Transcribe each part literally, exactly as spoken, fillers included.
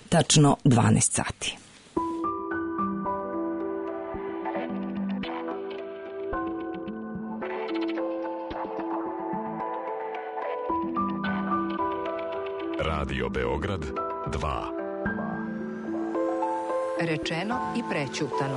tačno dvanaest sati. Radio Beograd dva. Rečeno i prećutano.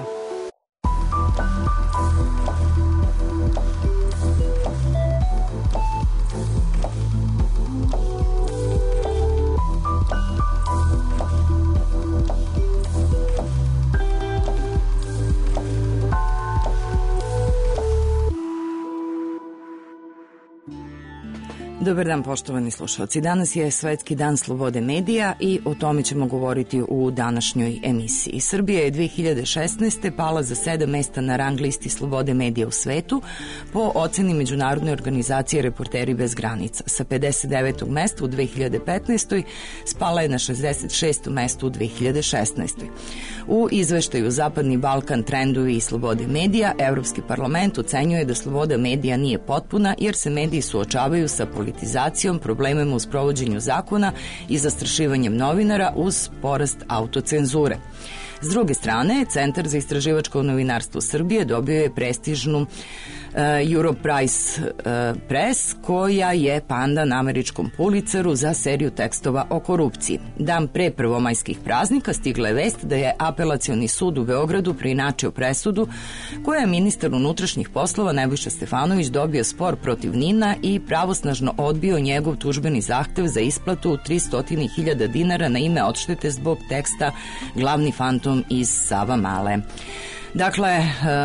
Dobar dan, poštovani slušalci. Danas je Svetski dan slobode medija i o tome ćemo govoriti u današnjoj emisiji. Srbija je dve hiljade šesnaeste. pala za sedam mesta na rang listi slobode medija u svetu po oceni Međunarodne organizacije Reporteri bez granica. Sa pedeset devetog mesta u dve hiljade petnaestoj. spala je na šezdeset šesto mesto u dve hiljade šesnaestoj. U izveštaju Zapadni Balkan, trendovi i slobode medija, Evropski parlament ocenjuje da sloboda medija nije potpuna jer se mediji suočavaju sa politizacijom, problemima u sprovođenju zakona i zastrašivanjem novinara uz porast autocenzure. S druge strane, Centar za istraživačko novinarstvo Srbije dobio je prestižnu uh, Europrice uh, Press, koja je pandan američkom Pulitzeru za seriju tekstova o korupciji. Dan pre prvomajskih praznika stigla je vest da je Apelacioni sud u Beogradu preinačio presudu koja je ministar unutrašnjih poslova Nebojša Stefanović dobio spor protiv Nina i pravosnažno odbio njegov tužbeni zahtev za isplatu tristo hiljada dinara na ime odštete zbog teksta Glavni fantom iz Savamale. Dakle,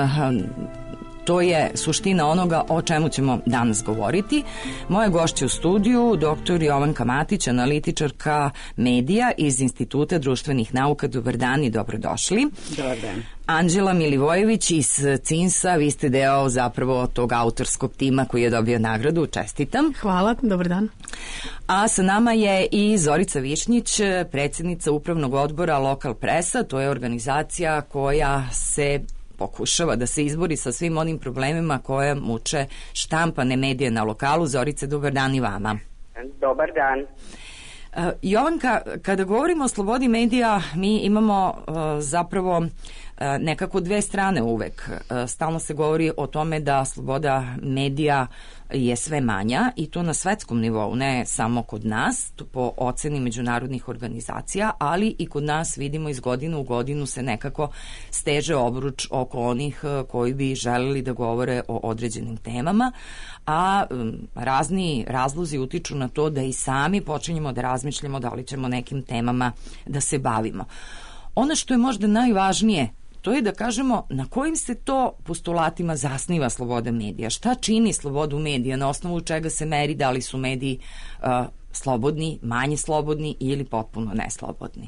to je suština onoga o čemu ćemo danas govoriti. Moje gošće u studiju, doktor Jovanka Matić, analitičarka medija iz Instituta društvenih nauka. Dobar dan i dobrodošli. Dobar dan. Anđela Milivojević iz CINS-a, vi ste deo zapravo tog autorskog tima koji je dobio nagradu, čestitam. Hvala, dobar dan. A sa nama je i Zorica Višnjić, predsjednica Upravnog odbora Lokal Presa, to je organizacija koja se pokušava da se izbori sa svim onim problemima koje muče štampane medije na lokalu. Zorice, dobar dan i vama. Dobar dan. Uh, Jovanka, kada govorimo o slobodi medija, mi imamo uh, zapravo uh, nekako dve strane uvek. Uh, stalno se govori o tome da sloboda medija je sve manja i to na svetskom nivou, ne samo kod nas, po oceni međunarodnih organizacija, ali i kod nas vidimo iz godine u godinu se nekako steže obruč oko onih koji bi želeli da govore o određenim temama, a razni razlozi utiču na to da i sami počinjemo da razmišljamo da li ćemo nekim temama da se bavimo. Ono što je možda najvažnije, to je da kažemo na kojim se to postulatima zasniva sloboda medija. Šta čini slobodu medija, na osnovu čega se meri da li su mediji uh, slobodni, manje slobodni ili potpuno neslobodni?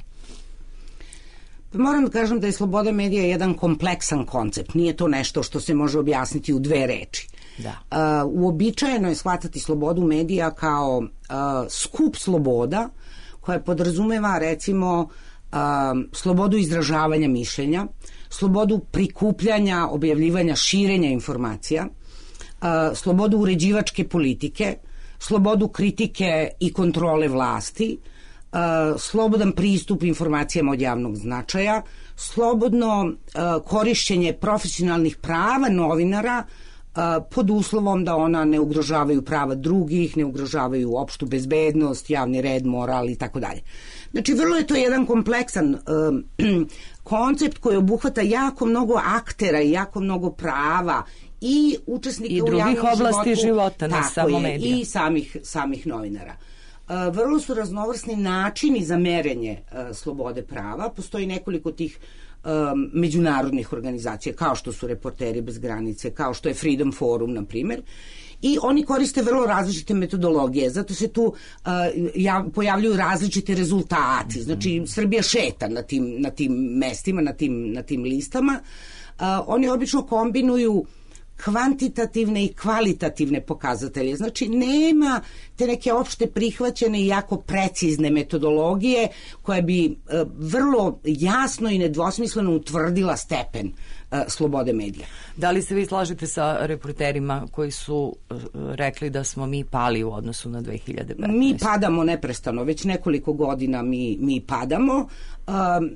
Moram da kažem da je sloboda medija jedan kompleksan koncept. Nije to nešto što se može objasniti u dve reči. Da. Uh, uobičajeno je shvatati slobodu medija kao uh, skup sloboda koja podrazumeva recimo uh, slobodu izražavanja mišljenja, slobodu prikupljanja, objavljivanja, širenja informacija, uh, slobodu uređivačke politike, slobodu kritike i kontrole vlasti, uh, slobodan pristup informacijama od javnog značaja, slobodno uh, korišćenje profesionalnih prava novinara uh, pod uslovom da ona ne ugrožavaju prava drugih, ne ugrožavaju opštu bezbednost, javni red, moral i tako dalje. Znači, vrlo je to jedan kompleksan uh, koncept koji obuhvata jako mnogo aktera i jako mnogo prava i učesnika i u javnom životu. I drugih oblasti života, ne samo medija. I samih, samih novinara. Uh, vrlo su raznovrsni načini za merenje uh, slobode prava. Postoji nekoliko tih um, međunarodnih organizacija, kao što su Reporteri bez granice, kao što je Freedom Forum, na primjer. I oni koriste vrlo različite metodologije, zato se tu uh, ja, pojavljuju različite rezultati. Znači, Srbija šeta na tim, na tim mestima, na tim, na tim listama. Uh, oni obično kombinuju kvantitativne i kvalitativne pokazatelje. Znači, nema te neke opšte prihvaćene i jako precizne metodologije koja bi uh, vrlo jasno i nedvosmisleno utvrdila stepen slobode medija. Da li se vi slažete sa reporterima koji su rekli da smo mi pali u odnosu na dve hiljade petnaeste? Mi padamo neprestano, već nekoliko godina mi, mi padamo. Um,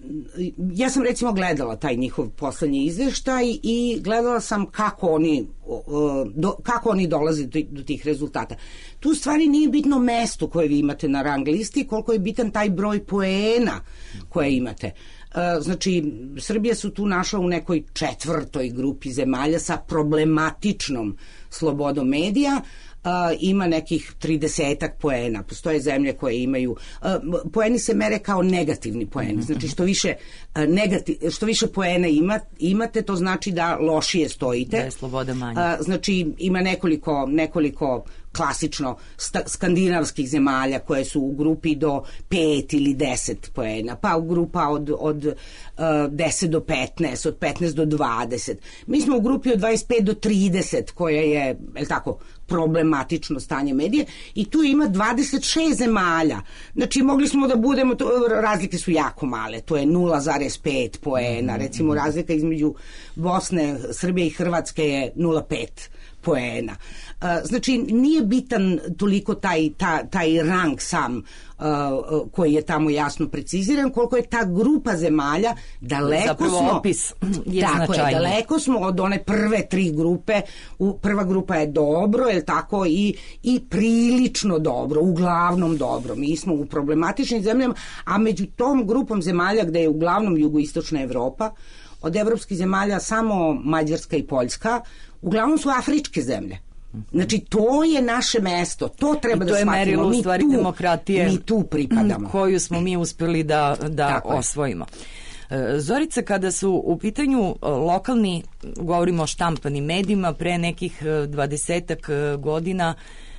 ja sam recimo gledala taj njihov poslednji izveštaj i gledala sam kako oni, uh, do, kako oni dolaze do, do tih rezultata. Tu stvari nije bitno mesto koje vi imate na rang listi, koliko je bitan taj broj poena koje imate. Znači, Srbija su tu našla u nekoj četvrtoj grupi zemalja sa problematičnom slobodom medija. Uh, ima nekih tridesetak poena. Postoje zemlje koje imaju... Uh, poeni se mere kao negativni poeni. Znači, što više, uh, negativ, što više poena ima, imate, to znači da lošije stojite. Da je sloboda manja. Uh, znači, ima nekoliko, nekoliko klasično sta, skandinavskih zemalja koje su u grupi do pet ili deset poena, pa u grupa od, od uh, deset do petnaest, od petnaest do dvadeset. Mi smo u grupi od dvadeset pet do trideset koja je, je li tako, problematično stanje medije i tu ima dvadeset šest zemalja. Znači, mogli smo da budemo, to, razlike su jako male, to je nula zarez pet poena, recimo razlika između Bosne, Srbije i Hrvatske je nula zarez pet poena. Znači, nije bitan toliko taj, ta, taj rang sam uh, koji je tamo jasno preciziran, koliko je ta grupa zemalja daleko Zapravo smo... opis je tako značajniji. je, daleko smo od one prve tri grupe. U, prva grupa je dobro, je tako, i, i prilično dobro, uglavnom dobro. Mi smo u problematičnim zemljama, a među tom grupom zemalja gde je uglavnom jugoistočna Evropa, od evropskih zemalja samo Mađarska i Poljska, uglavnom su afričke zemlje. Znači, to je naše mesto, to treba da shvatimo. I to je merilo u stvari tu, demokratije mi tu pripadamo. Koju smo mi uspeli da, da osvojimo. Zorica, kada su u pitanju lokalni, govorimo o štampanim medijima, pre nekih dvadesetak godina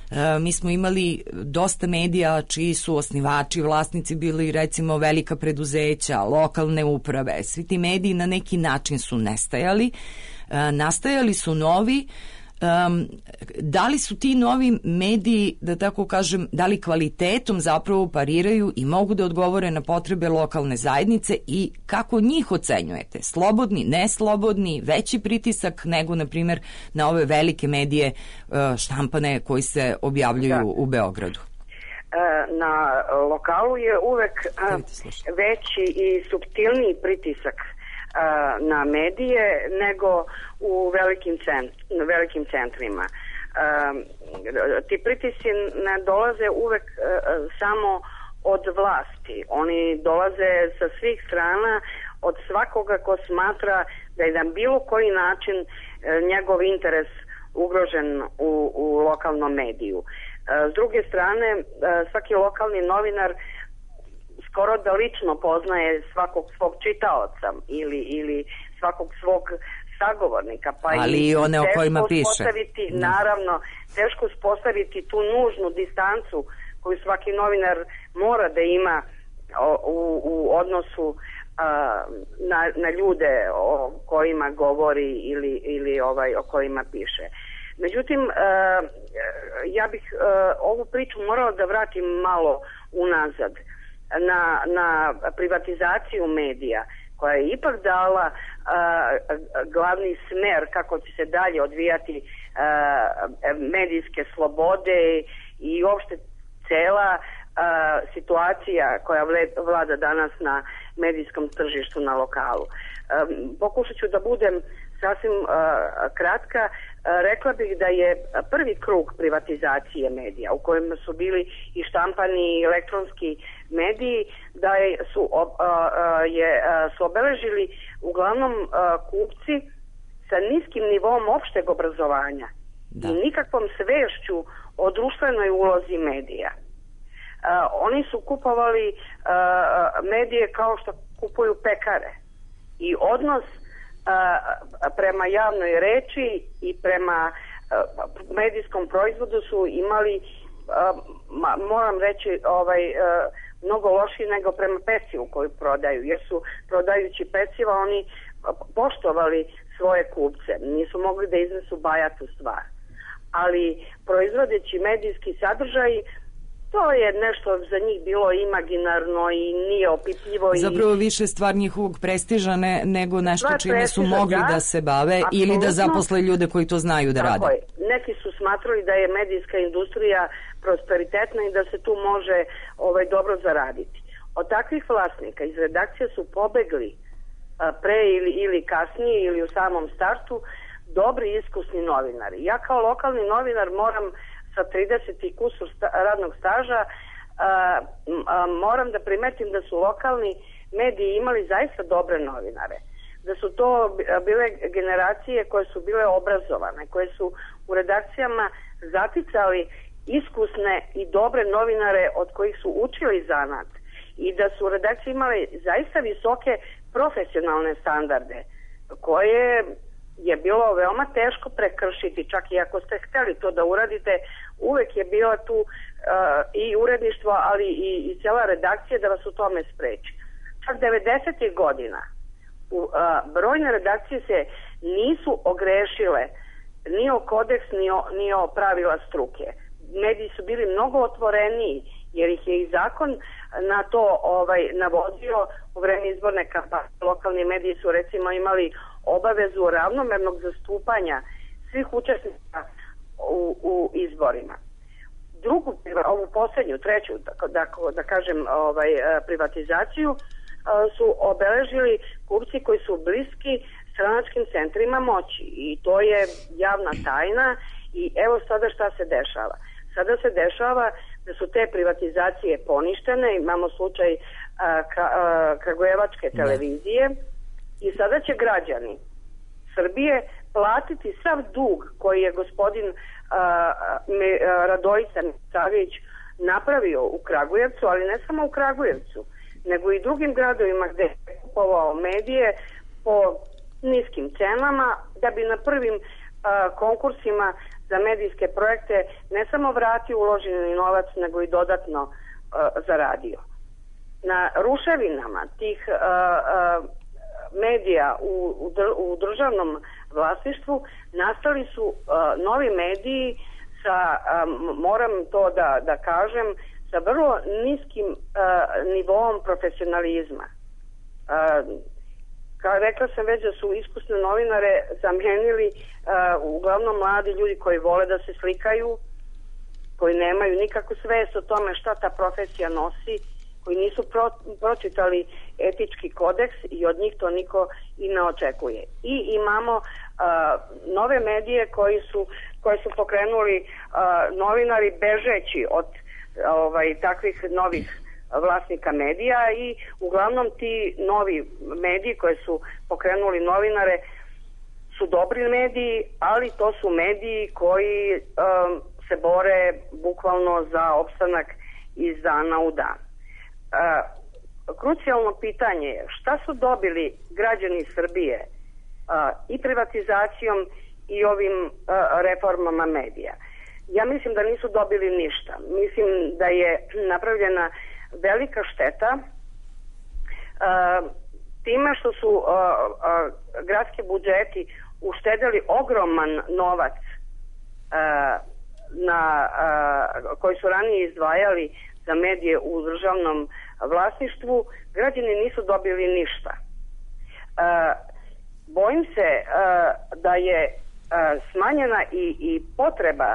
mi smo imali dosta medija čiji su osnivači, vlasnici bili recimo velika preduzeća, lokalne uprave. Svi ti mediji na neki način su nestajali. Nastajali su novi. Um, da li su ti novi mediji, da tako kažem, da li kvalitetom zapravo pariraju i mogu da odgovore na potrebe lokalne zajednice i kako njih ocenjujete? Slobodni, neslobodni, veći pritisak nego, na primjer, na ove velike medije uh, štampane koji se objavljuju da. u Beogradu? Na lokalu je uvek veći i suptilniji pritisak na medije nego u velikim, cent, velikim centrima. Ti pritisci ne dolaze uvek samo od vlasti. Oni dolaze sa svih strana, od svakoga ko smatra da je na bilo koji način njegov interes ugrožen u, u lokalnom mediju. S druge strane, svaki lokalni novinar skoro da lično poznaje svakog svog čitaoca ili, ili svakog svog sagovornika. Pa ali i one o kojima piše. Naravno, teško uspostaviti tu nužnu distancu koju svaki novinar mora da ima u, u odnosu a, na, na ljude o kojima govori ili, ili ovaj, o kojima piše. Međutim, a, ja bih a, ovu priču morala da vratim malo unazad. Na, na privatizaciju medija koja je ipak dala a, glavni smer kako će se dalje odvijati a, medijske slobode i uopšte cela a, situacija koja vlada danas na medijskom tržištu na lokalu. A, pokušat ću da budem sasvim a, kratka. A, rekla bih da je prvi krug privatizacije medija u kojem su bili i štampani i elektronski mediji, da je, su, a, a, je, a, su obeležili uglavnom a, kupci sa niskim nivom opšteg obrazovanja da. i nikakvom svešću o društvenoj ulozi medija. A, oni su kupovali a, medije kao što kupuju pekare i odnos a, prema javnoj reči i prema a, medijskom proizvodu su imali, a, ma, moram reći, ovaj, a, mnogo lošiji nego prema pecivu koju prodaju, jer su prodajući peciva oni poštovali svoje kupce, nisu mogli da iznesu bajatu stvar. Ali proizvodeći medijski sadržaj to je nešto za njih bilo imaginarno i nije opipljivo. Zapravo više stvar njihovog prestiža ne, nego nešto stvar čime su mogli da, da se bave apsolutno, ili da zaposle ljude koji to znaju da tako rade. Je. Neki su smatrali da je medijska industrija prosperitetna i da se tu može ovaj, dobro zaraditi. Od takvih vlasnika iz redakcije su pobegli a, pre ili, ili kasnije ili u samom startu dobri iskusni novinari. Ja kao lokalni novinar moram sa trideset i kusur sta, radnog staža a, a, moram da primetim da su lokalni mediji imali zaista dobre novinare. Da su to bile generacije koje su bile obrazovane, koje su u redakcijama zaticali iskusne i dobre novinare od kojih su učili zanat i da su redakcije imale zaista visoke profesionalne standarde koje je bilo veoma teško prekršiti, čak i ako ste hteli to da uradite, uvek je bila tu uh, i uredništvo, ali i, i cijela redakcija da vas u tome spreči. Čak devedesetih godina u, uh, brojne redakcije se nisu ogrešile ni o kodeks, ni o, ni o pravila struke. Mediji su bili mnogo otvoreniji, jer ih je i zakon na to ovaj, navodio u vreme izborne kampanje. Lokalni mediji su recimo imali obavezu ravnomernog zastupanja svih učesnika u, u izborima. Drugu, ovu posljednju, treću, da, da, da kažem, ovaj, privatizaciju su obeležili kupci koji su bliski stranačkim centrima moći i to je javna tajna i evo sada šta se dešava. Sada se dešava da su te privatizacije poništene, imamo slučaj a, ka, a, Kragujevačke televizije i sada će građani Srbije platiti sav dug koji je gospodin a, me, a, Radojica Savić napravio u Kragujevcu, ali ne samo u Kragujevcu, nego i drugim gradovima gde je kupovao medije po niskim cenama da bi na prvim a, konkursima za medijske projekte ne samo vratio uloženi novac, nego i dodatno uh, zaradio. Na ruševinama tih uh, uh, medija u, u, dr, u državnom vlasništvu nastali su uh, novi mediji sa, um, moram to da, da kažem, sa vrlo niskim uh, nivoom profesionalizma. Uh, Kao rekla sam već da su iskusne novinare zamenili uh, uglavnom mladi ljudi koji vole da se slikaju, koji nemaju nikakvu svest o tome šta ta profesija nosi, koji nisu pro, pročitali etički kodeks i od njih to niko i ne očekuje. I imamo uh, nove medije koji su, koje su pokrenuli uh, novinari bežeći od ovaj, takvih novih vlasnika medija i uglavnom ti novi mediji koje su pokrenuli novinare su dobri mediji, ali to su mediji koji um, se bore bukvalno za opstanak iz dana u dan. Uh, krucijalno pitanje je šta su dobili građani Srbije uh, i privatizacijom i ovim uh, reformama medija. Ja mislim da nisu dobili ništa. Mislim da je napravljena velika šteta uh, time što su uh, uh, gradski budžeti uštedeli ogroman novac uh, na, uh, koji su ranije izdvajali za medije u državnom vlasništvu. Građani nisu dobili ništa. Uh, bojim se uh, da je uh, smanjena i, i potreba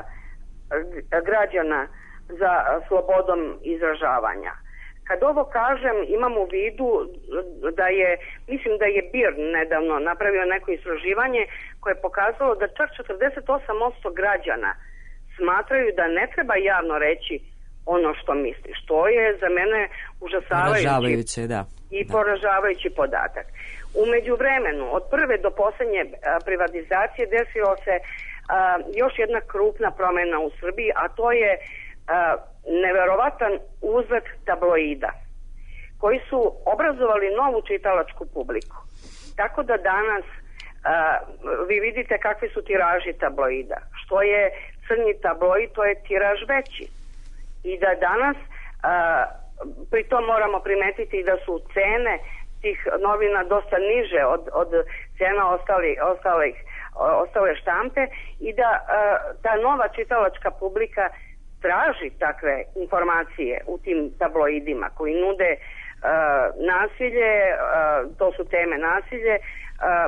građana za slobodom izražavanja. Kad ovo kažem, imam u vidu da je, mislim da je B I R nedavno napravio neko istraživanje koje je pokazalo da čak četrdeset osam posto građana smatraju da ne treba javno reći ono što misli, što je za mene užasavajući da. i da. poražavajući podatak. U međuvremenu, od prve do poslednje privatizacije desilo se a, još jedna krupna promena u Srbiji, a to je a, neverovatan uzlet tabloida koji su obrazovali novu čitalačku publiku. Tako da danas a, vi vidite kakvi su tiraži tabloida. Što je crni tabloid, to je tiraž veći. I da danas a, pri tom moramo primetiti da su cene tih novina dosta niže od, od cena ostali, ostalih, ostale štampe i da a, ta nova čitalačka publika traži takve informacije u tim tabloidima koji nude uh, nasilje, uh, to su teme nasilje, uh,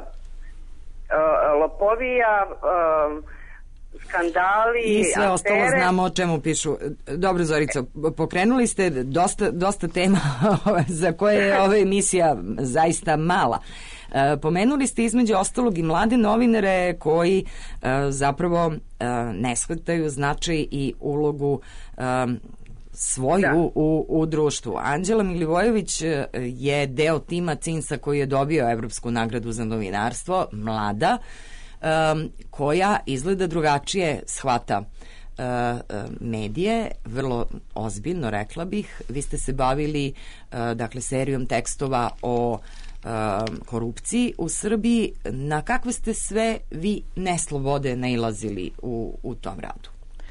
uh, lopovija, uh, skandali, i sve afere. Ostalo znamo o čemu pišu. Dobro, Zorico, pokrenuli ste dosta, dosta tema za koje je ova emisija zaista mala. E, pomenuli ste između ostalog i mlade novinare koji e, zapravo e, ne shvataju značaj i ulogu e, svoju u, u društvu. Anđela Milivojević je deo tima cinsa koji je dobio Evropsku nagradu za novinarstvo, mlada, Um, koja izgleda drugačije shvata uh, medije, vrlo ozbiljno, rekla bih. Vi ste se bavili uh, dakle serijom tekstova o uh, korupciji u Srbiji. Na kakve ste sve vi neslobode nailazili u, u tom radu?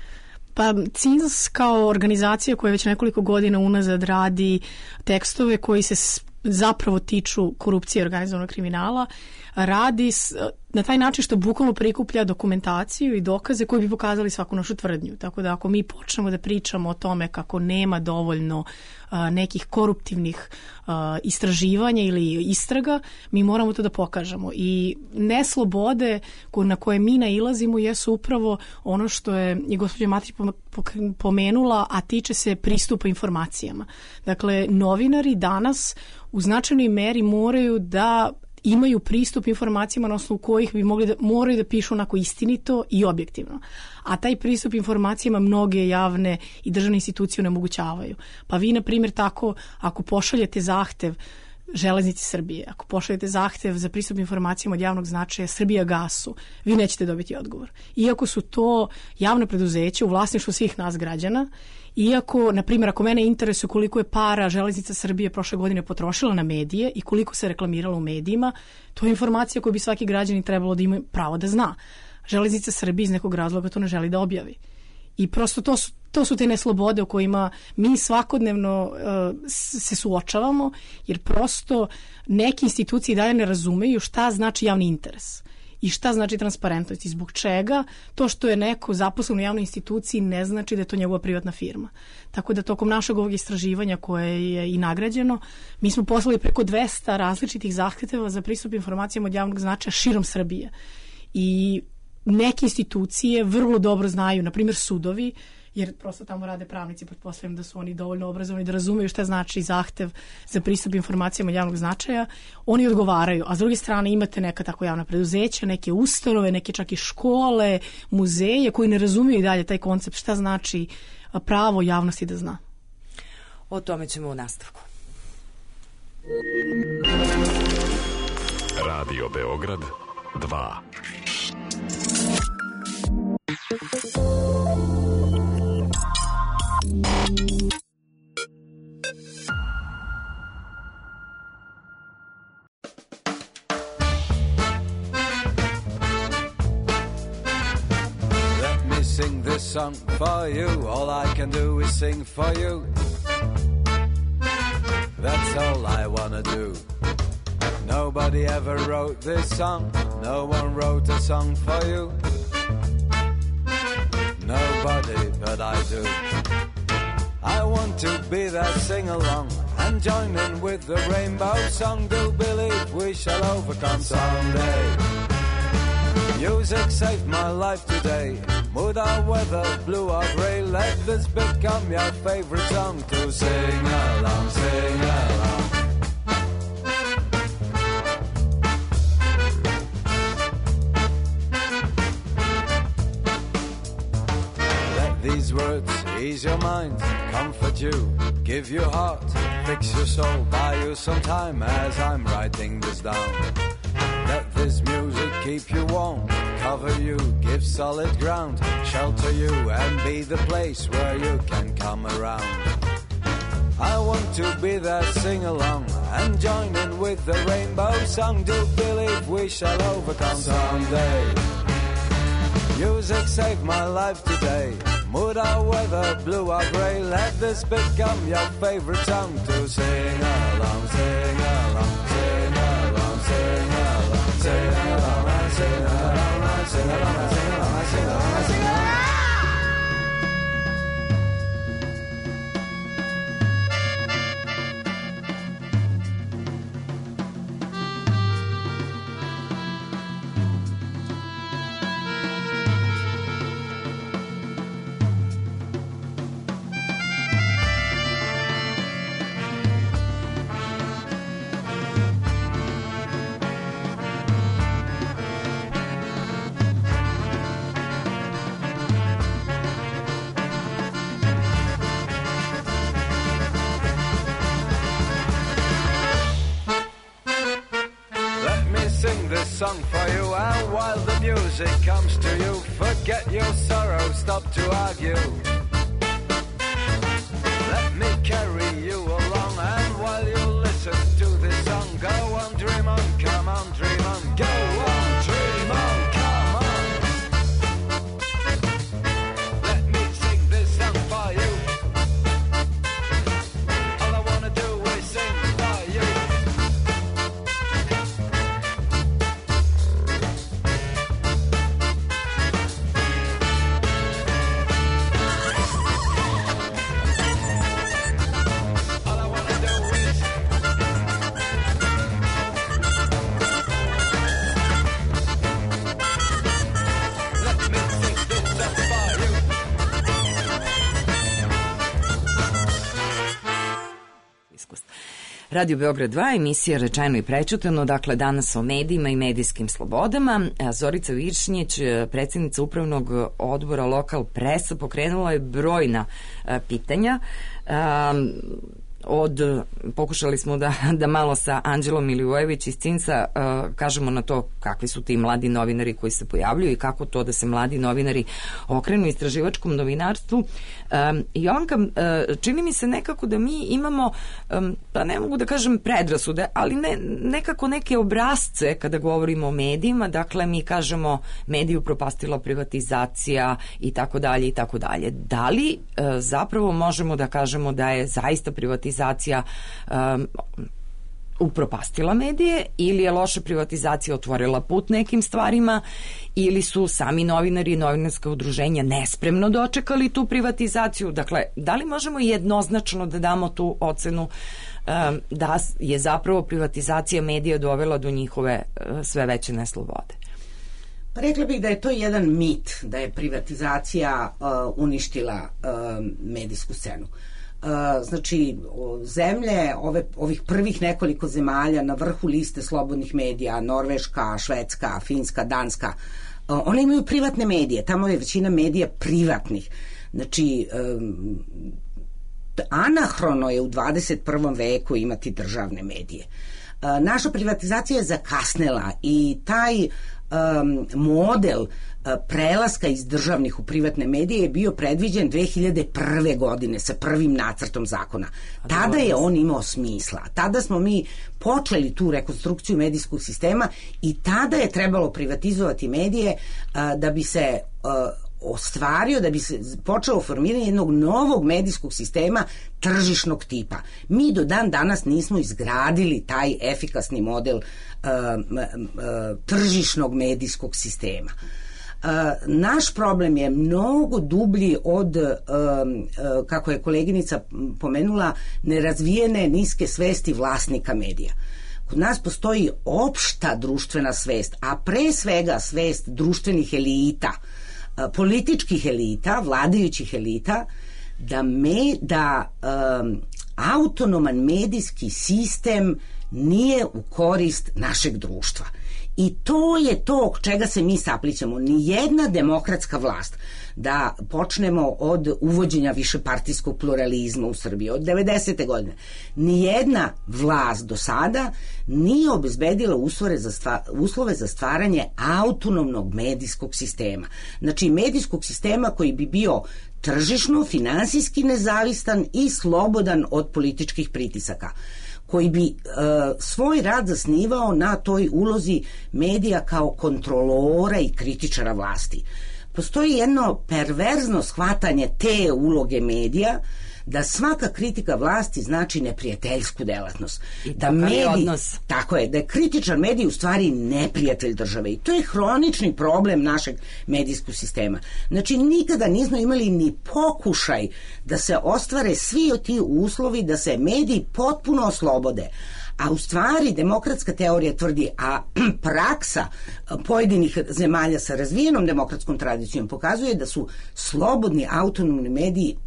Pa C I N S kao organizacija koja već nekoliko godina unazad radi tekstove koji se zapravo tiču korupcije i organizovanog kriminala, radi na taj način što bukvalno prikuplja dokumentaciju i dokaze koji bi pokazali svaku našu tvrdnju. Tako da ako mi počnemo da pričamo o tome kako nema dovoljno a, nekih koruptivnih a, istraživanja ili istraga, mi moramo to da pokažemo. I neslobode na koje mi nailazimo jesu upravo ono što je i gospođa Matrić pomenula, a tiče se pristupa informacijama. Dakle, novinari danas u značajnoj meri moraju da imaju pristup informacijama na osnovu kojih bi mogli da, moraju da pišu onako istinito i objektivno. A taj pristup informacijama mnoge javne i državne institucije onemogućavaju. Pa vi, na primjer, tako, ako pošaljete zahtev Železnici Srbije, ako pošaljete zahtev za pristup informacijama od javnog značaja Srbijagasu, vi nećete dobiti odgovor. Iako su to javne preduzeće u vlasništvu svih nas građana, iako, na primjer, ako mene interesuje koliko je para Železnica Srbije prošle godine potrošila na medije i koliko se reklamiralo u medijima, to je informacija koju bi svaki građanin trebalo da ima pravo da zna. Železnica Srbije iz nekog razloga to ne želi da objavi. I prosto to su, to su te neslobode u kojima mi svakodnevno uh, se suočavamo, jer prosto neke institucije dalje ne razumeju šta znači javni interes i šta znači transparentnost i zbog čega to što je neko zaposlen u javnoj instituciji ne znači da je to njegova privatna firma. Tako da tokom našeg ovog istraživanja koje je i nagrađeno, mi smo poslali preko dvesta različitih zahtjeva za pristup informacijama od javnog značaja širom Srbije. I neke institucije vrlo dobro znaju, na primjer sudovi, jer prosto tamo rade pravnici, pretpostavljam da su oni dovoljno obrazovani da razumeju šta znači zahtev za pristup informacijama javnog značaja, oni odgovaraju. A s druge strane imate neka tako javna preduzeća, neke ustanove, neke čak i škole, muzeje koji ne razumeju i dalje taj koncept šta znači pravo javnosti da zna. O tome ćemo u nastavku. Radio Beograd dva. Let me sing this song for you. All I can do is sing for you. That's all I wanna do. Nobody ever wrote this song. No one wrote a song for you. Nobody, but I do. I want to be that sing-along and join in with the rainbow song. Do believe we shall overcome someday. Music saved my life today. Mood or weather, blue or grey, let this become your favorite song to sing along, sing along. These words ease your mind, comfort you, give you heart, fix your soul, buy you some time as I'm writing this down. Let this music keep you warm, cover you, give solid ground, shelter you and be the place where you can come around. I want to be that sing-along and join in with the rainbow song. Do believe we shall overcome someday. Music saved my life today. Mood or weather, blue or grey, let this become your favorite song to sing along, sing along, sing along, sing along, sing along, sing along, sing along, sing along, sing along, sing along. song for you, and while the music comes to you, forget your sorrow, stop to argue. Let me carry you along, and while you listen to this song, go on, dream on, come on, dream on, go on, dream on, come on. Let me sing this song for you. All I wanna do is sing for you. Radio Beograd dva, emisija Rečeno i prećutano, dakle danas o medijima i medijskim slobodama. Zorica Višnjić, predsjednica upravnog odbora Lokal Presa, pokrenula je brojna pitanja. Od, pokušali smo da, da malo sa Anđelom Milivojević iz Cinsa uh, kažemo na to kakvi su ti mladi novinari koji se pojavljuju i kako to da se mladi novinari okrenu istraživačkom novinarstvu. Um, Jovanka, uh, čini mi se nekako da mi imamo, um, pa ne mogu da kažem predrasude, ali ne, nekako neke obrazce kada govorimo o medijima, dakle mi kažemo mediju propastila privatizacija i tako dalje i tako dalje. Da li uh, zapravo možemo da kažemo da je zaista privatizacija Um, upropastila medije ili je loša privatizacija otvorila put nekim stvarima ili su sami novinari i novinarska udruženja nespremno dočekali tu privatizaciju? Dakle, da li možemo jednoznačno da damo tu ocenu um, da je zapravo privatizacija medija dovela do njihove uh, sve veće neslobode? Pa rekla bih da je to jedan mit, da je privatizacija uh, uništila uh, medijsku scenu. Uh, znači, zemlje, ove, ovih prvih nekoliko zemalja na vrhu liste slobodnih medija, Norveška, Švedska, Finska, Danska, uh, one imaju privatne medije, tamo je većina medija privatnih. Znači, um, anahrono je u dvadeset prvom veku imati državne medije. Uh, naša privatizacija je zakasnela i taj um, model prelaska iz državnih u privatne medije je bio predviđen dve hiljade prve. godine sa prvim nacrtom zakona. Tada je on imao smisla. Tada smo mi počeli tu rekonstrukciju medijskog sistema i tada je trebalo privatizovati medije a, da bi se a, ostvario, da bi se počelo formiranje jednog novog medijskog sistema tržišnog tipa. Mi do dan danas nismo izgradili taj efikasni model a, a, tržišnog medijskog sistema. Uh, naš problem je mnogo dublji od, uh, uh, kako je koleginica pomenula, nerazvijene niske svesti vlasnika medija. Kod nas postoji opšta društvena svest, a pre svega svest društvenih elita, uh, političkih elita, vladajućih elita, da, me, da um, autonoman medijski sistem nije u korist našeg društva. I to je to čega se mi saplićemo. Nijedna demokratska vlast, da počnemo od uvođenja višepartijskog pluralizma u Srbiji, od devedesete godine, nijedna vlast do sada nije obezbedila uslove za, stva, uslove za stvaranje autonomnog medijskog sistema. Znači, medijskog sistema koji bi bio tržišno, finansijski nezavistan i slobodan od političkih pritisaka, koji bi e, svoj rad zasnivao na toj ulozi medija kao kontrolora i kritičara vlasti. Postoji jedno perverzno shvatanje te uloge medija, da svaka kritika vlasti znači neprijateljsku delatnost. I da medij, odnos. Tako je, da je kritičan medij u stvari neprijatelj države. I to je hronični problem našeg medijskog sistema. Znači, nikada nismo imali ni pokušaj da se ostvare svi ti uslovi da se mediji potpuno oslobode. A u stvari demokratska teorija tvrdi, a praksa pojedinih zemalja sa razvijenom demokratskom tradicijom pokazuje da su slobodni autonomni mediji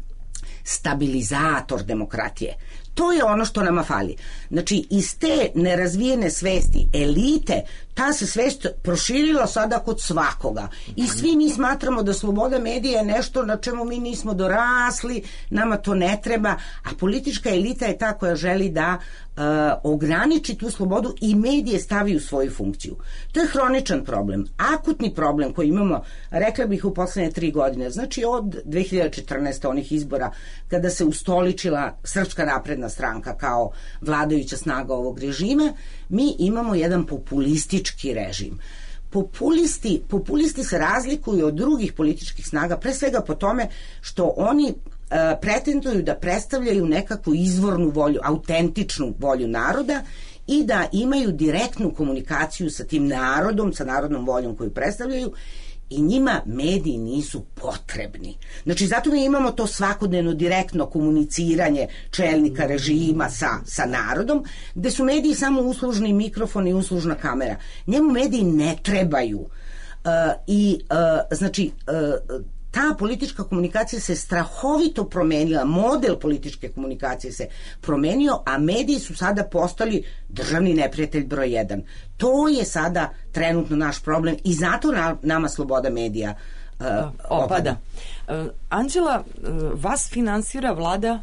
stabilizator demokratije. To je ono što nama fali. Znači, iz te nerazvijene svesti elite, ta se svest proširila sada kod svakoga. I svi mi smatramo da sloboda medija je nešto na čemu mi nismo dorasli, nama to ne treba, a politička elita je ta koja želi da ograniči tu slobodu i medije stavi u svoju funkciju. To je hroničan problem, akutni problem koji imamo, rekla bih, u poslednje tri godine. Znači od dve hiljade četrnaeste. onih izbora kada se ustoličila Srpska napredna stranka kao vladajuća snaga ovog režima, mi imamo jedan populistički režim. Populisti, populisti se razlikuju od drugih političkih snaga, pre svega po tome što oni pretenduju da predstavljaju nekakvu izvornu volju, autentičnu volju naroda i da imaju direktnu komunikaciju sa tim narodom, sa narodnom voljom koju predstavljaju, i njima mediji nisu potrebni. Znači, zato mi imamo to svakodnevno direktno komuniciranje čelnika režima sa, sa narodom, gde su mediji samo uslužni mikrofon i uslužna kamera. Njemu mediji ne trebaju. Uh, I, uh, znači, uh, ta politička komunikacija se strahovito promenila, model političke komunikacije se promenio, a mediji su sada postali državni neprijatelj broj jedan. To je sada trenutno naš problem i zato na, nama sloboda medija uh, opada. opada. Uh, Anđela, uh, vas finansira vlada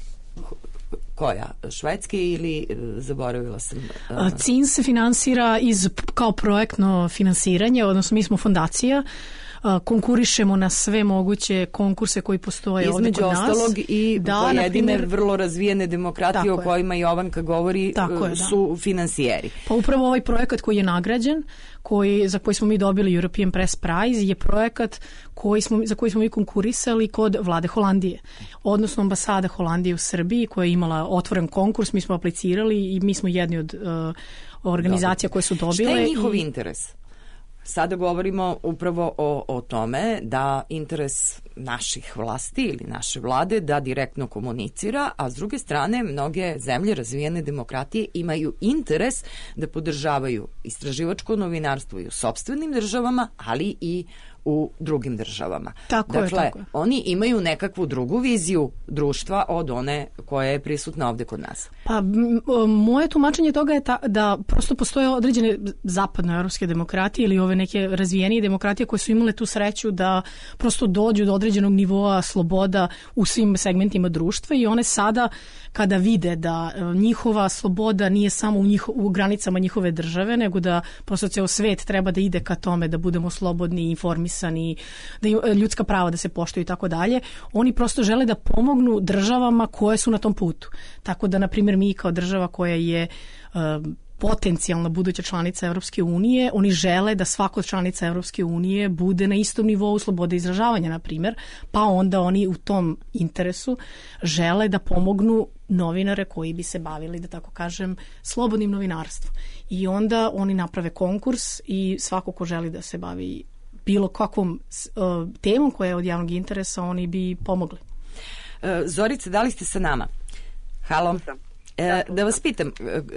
koja? Švedske ili uh, zaboravila sam? Uh... C I N se finansira iz, kao projektno finansiranje, odnosno mi smo fondacija, konkurišemo na sve moguće konkurse koji postoje ovdje kod nas. Između ostalog i da, pojedine primjer, vrlo razvijene demokratije o kojima Jovanka govori je, su da. finansijeri. Pa upravo ovaj projekat koji je nagrađen, koji, za koji smo mi dobili European Press Prize, je projekat koji smo, za koji smo mi konkurisali kod vlade Holandije. Odnosno ambasada Holandije u Srbiji koja je imala otvoren konkurs, mi smo aplicirali i mi smo jedni od uh, organizacija Dobre. koje su dobile. Šta je njihov i, interes? Sada govorimo upravo o, o tome da interes naših vlasti ili naše vlade da direktno komunicira, a s druge strane mnoge zemlje razvijene demokratije imaju interes da podržavaju istraživačko novinarstvo i u sopstvenim državama, ali i u drugim državama. Tako dakle, je, tako je. Oni imaju nekakvu drugu viziju društva od one koja je prisutna ovde kod nas. Pa m, moje tumačenje toga je ta, da prosto postoje određene zapadnoevropske demokratije ili ove neke razvijenije demokratije koje su imale tu sreću da prosto dođu do određenog nivoa sloboda u svim segmentima društva i one sada kada vide da njihova sloboda nije samo u, njiho, u granicama njihove države, nego da prosto ceo svet treba da ide ka tome da budemo slobodni i informisani, da ljudska prava da se poštuju i tako dalje, oni prosto žele da pomognu državama koje su na tom putu. Tako da, na primjer, mi kao država koja je uh, potencijalna buduća članica Evropske unije, oni žele da svaka od članica Evropske unije bude na istom nivou slobode izražavanja, na primjer, pa onda oni u tom interesu žele da pomognu novinare koji bi se bavili, da tako kažem, slobodnim novinarstvom. I onda oni naprave konkurs i svako ko želi da se bavi bilo kakvom uh, temom koja je od javnog interesa, oni bi pomogli. Uh, Zorice, da li ste sa nama? Halo? E, da vas pitam,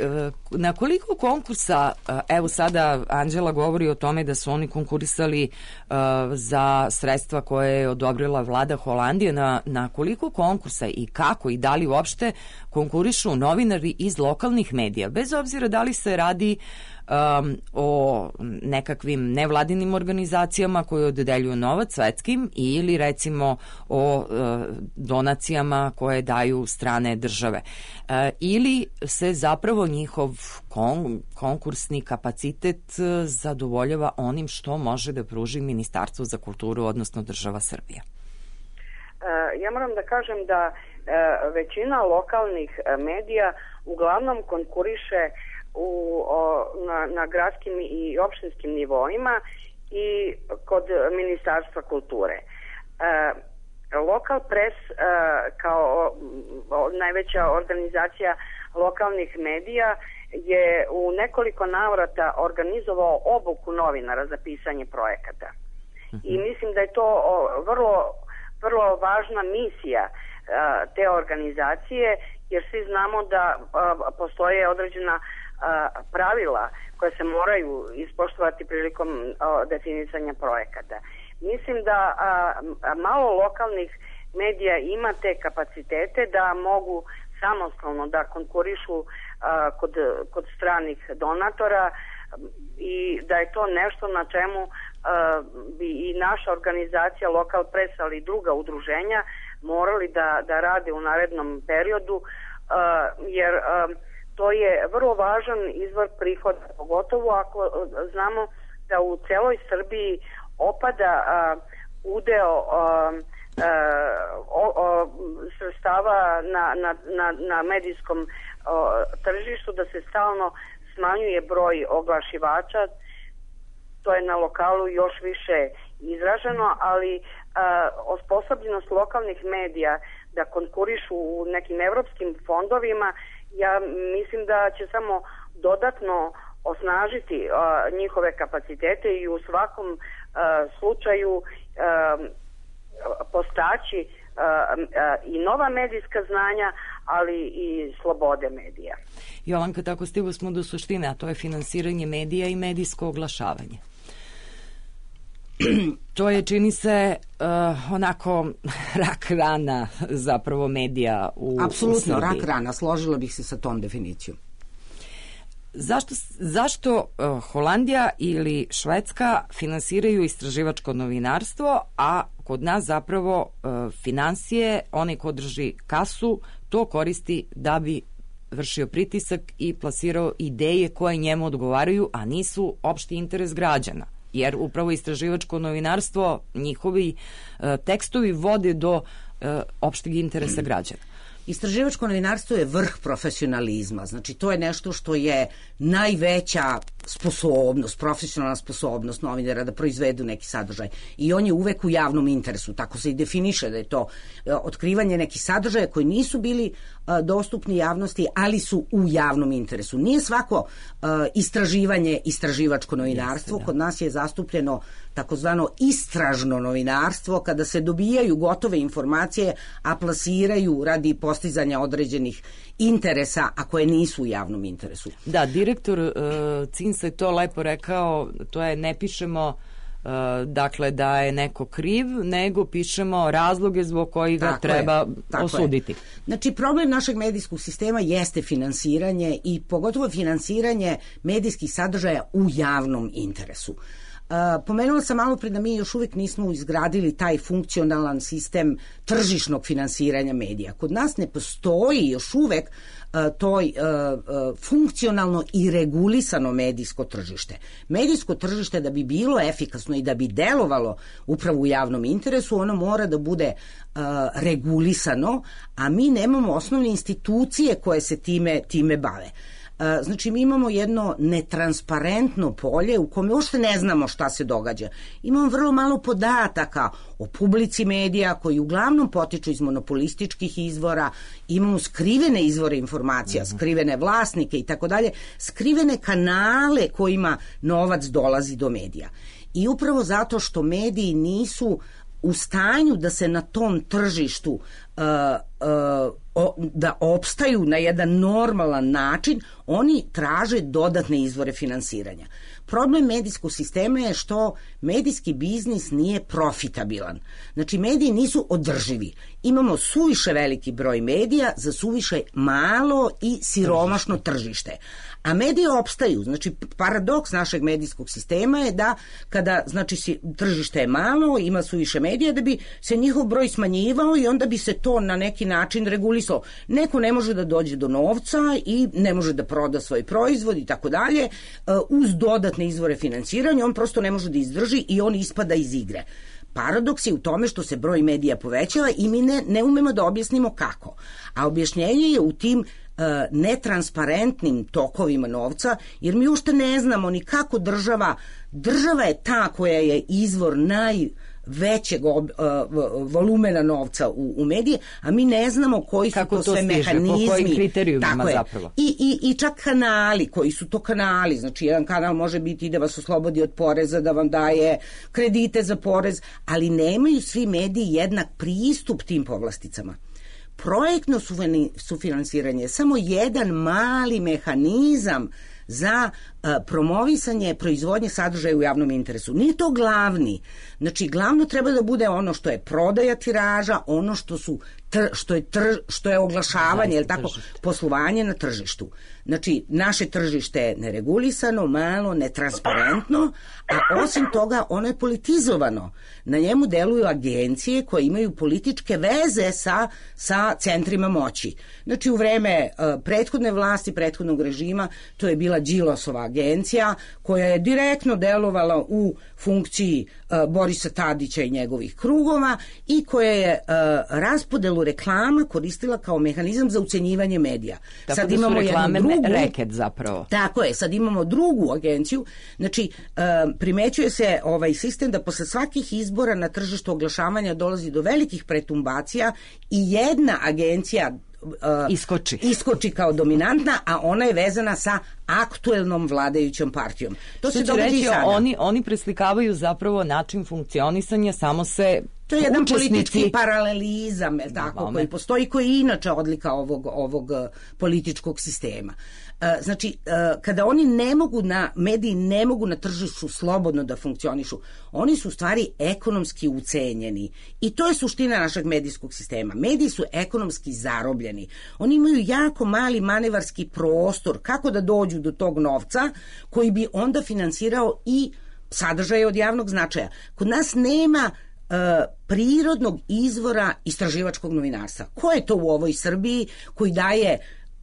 na koliko konkursa, evo sada Anđela govori o tome da su oni konkurisali uh, za sredstva koje je odobrila vlada Holandije, na, na koliko konkursa i kako i da li uopšte konkurišu novinari iz lokalnih medija, bez obzira da li se radi Um, o nekakvim nevladinim organizacijama koje dodeljuju novac svetskim ili recimo o uh, donacijama koje daju strane države. Uh, ili se zapravo njihov kon, konkursni kapacitet uh, zadovoljava onim što može da pruži Ministarstvo za kulturu, odnosno država Srbija? Uh, ja moram da kažem da uh, većina lokalnih uh, medija uglavnom konkuriše U, o, na, na gradskim i opštinskim nivoima i kod Ministarstva kulture. E, Lokal Press e, kao o, najveća organizacija lokalnih medija je u nekoliko navrata organizovao obuku novinara za pisanje projekata. I mislim da je to o, vrlo, vrlo važna misija e, te organizacije, jer svi znamo da a, postoje određena pravila koje se moraju ispoštovati prilikom o, definisanja projekata. Mislim da a, a malo lokalnih medija ima te kapacitete da mogu samostalno da konkurišu a, kod, kod stranih donatora i da je to nešto na čemu a, bi i naša organizacija Lokal Press, ali i druga udruženja morali da, da rade u narednom periodu, a, jer a, to je vrlo važan izvor prihoda, pogotovo ako znamo da u celoj Srbiji opada a, udeo a, a, o, o, sredstava na, na, na, na medijskom a, tržištu, da se stalno smanjuje broj oglašivača. To je na lokalu još više izraženo, ali a, osposobljenost lokalnih medija da konkurišu u nekim evropskim fondovima, ja mislim da će samo dodatno osnažiti a, njihove kapacitete i u svakom a, slučaju a, postaći a, a, i nova medijska znanja, ali i slobode medija. Jovanka, tako stigli smo do suštine, a to je finansiranje medija i medijsko oglašavanje. To je, čini se, uh, onako rak rana zapravo medija u, Apsolutno, u Srbiji. rak rana, složila bih se sa tom definicijom. Zašto, zašto uh, Holandija ili Švedska finansiraju istraživačko novinarstvo, a kod nas zapravo uh, finansije, onaj ko drži kasu, to koristi da bi vršio pritisak i plasirao ideje koje njemu odgovaraju, a nisu opšti interes građana? Jer upravo istraživačko novinarstvo, njihovi e, tekstovi vode do e, opšteg interesa građana. Istraživačko novinarstvo je vrh profesionalizma, znači to je nešto što je najveća sposobnost, profesionalna sposobnost novinara da proizvedu neki sadržaj i on je uvek u javnom interesu, tako se i definiše da je to otkrivanje nekih sadržaja koji nisu bili a, dostupni javnosti, ali su u javnom interesu. Nije svako a, istraživanje istraživačko novinarstvo, Jeste, kod nas je zastupljeno takozvano istražno novinarstvo, kada se dobijaju gotove informacije, a plasiraju radi postizanja određenih interesa, a koje nisu u javnom interesu. Da, direktor uh, Cinsa je to lepo rekao, to je ne pišemo uh, dakle da je neko kriv, nego pišemo razloge zbog kojih ga treba je, osuditi. Je. Znači, problem našeg medijskog sistema jeste finansiranje i pogotovo finansiranje medijskih sadržaja u javnom interesu. Uh, pomenula sam malo pre da mi još uvijek nismo izgradili taj funkcionalan sistem tržišnog finansiranja medija. Kod nas ne postoji još uvijek uh, toj uh, uh, funkcionalno i regulisano medijsko tržište. Medijsko tržište da bi bilo efikasno i da bi delovalo upravo u javnom interesu, ono mora da bude uh, regulisano, a mi nemamo osnovne institucije koje se time, time bave. Znači, mi imamo jedno netransparentno polje u kome uopšte ne znamo šta se događa. Imamo vrlo malo podataka o publici medija koji uglavnom potiču iz monopolističkih izvora, imamo skrivene izvore informacija, mm-hmm. skrivene vlasnike i tako dalje, skrivene kanale kojima novac dolazi do medija. I upravo zato što mediji nisu u stanju da se na tom tržištu uh, uh, o, da opstaju na jedan normalan način, oni traže dodatne izvore finansiranja. Problem medijskog sistema je što medijski biznis nije profitabilan. Znači, mediji nisu održivi. Imamo suviše veliki broj medija za suviše malo i siromašno tržište. A medije opstaju. Znači, paradoks našeg medijskog sistema je da kada, znači, si, tržište je malo, ima suviše medija, da bi se njihov broj smanjivao i onda bi se to na neki način regulisalo. Neko ne može da dođe do novca i ne može da proda svoj proizvod i tako dalje, uz dodatne izvore finansiranja, on prosto ne može da izdrži i on ispada iz igre. Paradoks je u tome što se broj medija povećava i mi ne, ne umemo da objasnimo kako. A objašnjenje je u tim uh, netransparentnim tokovima novca, jer mi uopšte ne znamo ni kako država, država je ta koja je izvor naj većeg ob, uh, volumena novca u, u medije, a mi ne znamo koji kako su to, to sve stiže, mehanizmi. Po kojim kriterijumima tako zapravo. I, i, I čak kanali, koji su to kanali, znači jedan kanal može biti da vas oslobodi od poreza, da vam daje kredite za porez, ali nemaju svi mediji jednak pristup tim povlasticama. Projektno sufinansiranje je samo jedan mali mehanizam za uh, promovisanje proizvodnje sadržaja u javnom interesu. Nije to glavni. Znači, glavno treba da bude ono što je prodaja tiraža, ono što su tr, što je tr, što je oglašavanje, je tako, poslovanje na tržištu. Znači, naše tržište je neregulisano, malo, netransparentno, a osim toga ono je politizovano. Na njemu deluju agencije koje imaju političke veze sa, sa centrima moći. Znači, u vreme uh, prethodne vlasti, prethodnog režima, to je bila Đilasova agencija koja je direktno delovala u funkciji uh, Borisa Tadića i njegovih krugova i koja je uh, raspodelu reklama koristila kao mehanizam za ucenjivanje medija. Tako sad da imamo jednu drugu reket zapravo. Tako je, sad imamo drugu agenciju, znači um, primećuje se ovaj sistem da posle svakih izbora na tržištu oglašavanja dolazi do velikih pretumbacija i jedna agencija uh, iskoči. iskoči kao dominantna, a ona je vezana sa aktuelnom vladajućom partijom. To Što se događa reći, i sada. Oni, oni preslikavaju zapravo način funkcionisanja, samo se to je jedan učesnici... politički paralelizam, je tako, koji postoji, koji je inače odlika ovog, ovog političkog sistema. Znači, kada oni ne mogu na, mediji ne mogu na tržištu slobodno da funkcionišu, oni su u stvari ekonomski ucenjeni. I to je suština našeg medijskog sistema. Mediji su ekonomski zarobljeni. Oni imaju jako mali manevarski prostor kako da dođu do tog novca koji bi onda finansirao i sadržaje od javnog značaja. Kod nas nema Uh, prirodnog izvora istraživačkog novinarstva. Ko je to u ovoj Srbiji koji daje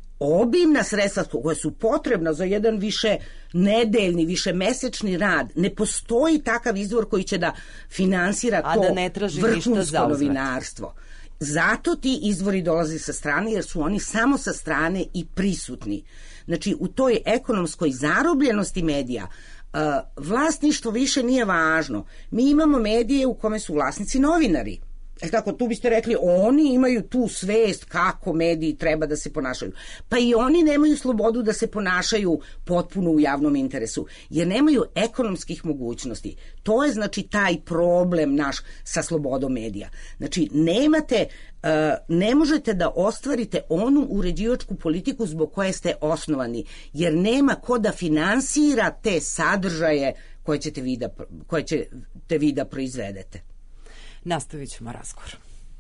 obimna sredstva koja su potrebna za jedan više nedeljni, više mesečni rad? Ne postoji takav izvor koji će da finansira to da ne traži vrhunsko novinarstvo. Zato ti izvori dolaze sa strane, jer su oni samo sa strane i prisutni. Znači, u toj ekonomskoj zarobljenosti medija Uh, vlasništvo više nije važno. Mi imamo medije u kome su vlasnici novinari. E tako, tu biste rekli, oni imaju tu svest kako mediji treba da se ponašaju. Pa i oni nemaju slobodu da se ponašaju potpuno u javnom interesu, jer nemaju ekonomskih mogućnosti. To je, znači, taj problem naš sa slobodom medija. Znači, nemate, uh, ne možete da ostvarite onu uređivačku politiku zbog koje ste osnovani, jer nema ko da finansira te sadržaje koje ćete vi da, koje ćete vi da proizvedete. Nastavit ćemo razgovor.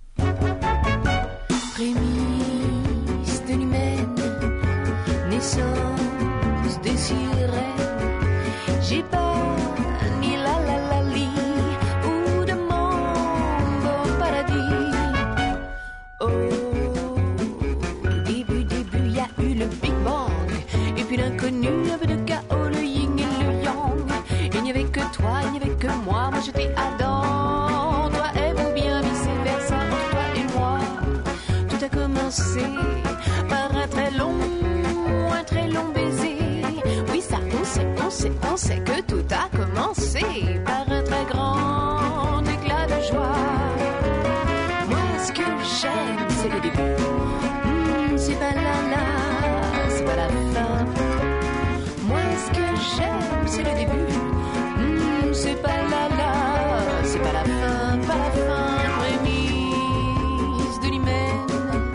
Prémisse de l'humaine, naissance de sirène, j'ai pas ni la la la li ou de mambo paradis. Au début, début, y a eu le Big Bang, et puis l'inconnu, il y avait le chaos, le yin et le yang. Il n'y avait que toi, il n'y avait que moi, moi j'étais Adam. Par un très long, un très long baiser. Oui, ça, on sait, on sait, on sait que tout a commencé par un très grand éclat de joie. Moi, ce que j'aime, c'est le début. Mmh, c'est pas la la, c'est pas la fin. Moi, ce que j'aime, c'est le début. Mmh, c'est pas la la, c'est pas la fin, pas la fin. Prémisse de l'hymaine,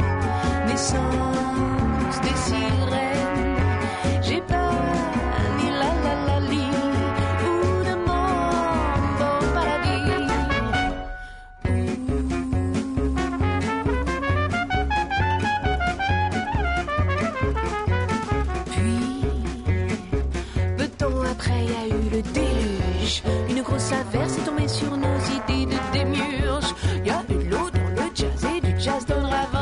naissance des sirènes, j'ai pas ni la la la li ou de mambo paradis. Puis, peu de temps après, y a eu le déluge. Une grosse averse est tombée sur nos idées de démiurge. Y a eu de l'eau dans le jazz et du jazz dans le ravin.